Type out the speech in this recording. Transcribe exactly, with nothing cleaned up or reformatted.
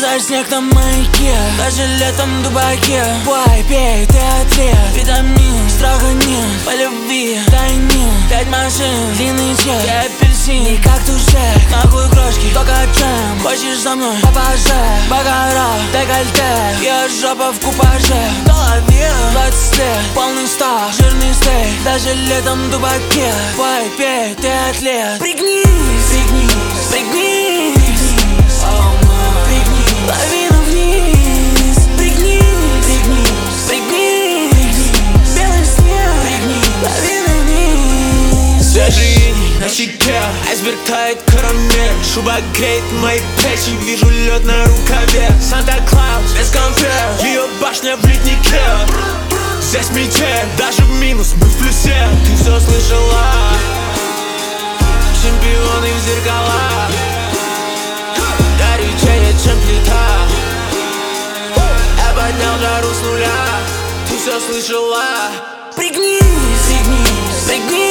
Татай снег на маяке, даже летом в Дубаке. Бой, пей, ты атлет, витамин, страха нет, по любви, тайне. Пять машин, длинный чек, я апельсин, не как тушек. Нахуй крошки, только джем. Хочешь за мной, попаже, бакара, декольте, я жопа в купаже. В голове двадцать лет, полный став, жирный стейк, даже летом в Дубаке. Бой, пей, ты атлет, пригнись, пригнись, пригнись. Лавина вниз, пригнись, пригнись, пригнись. Белый снег, пригнись, лавина вниз. Свежий на щеке, айсберг тает карамель. Шуба греет мои плечи, вижу лед на рукаве. Санта-Клаус без конфет, ее башня в леднике. Здесь метель, даже в минус, мы в плюсе. Ты все слышала, чемпионы в зеркалах. Горячее, чем плита. Я поднял жару с нуля. Ты все слышала. Пригнись, пригнись, пригнись.